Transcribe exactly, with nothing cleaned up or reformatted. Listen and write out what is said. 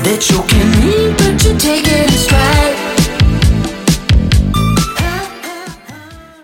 They're choking me, but you take it in stride.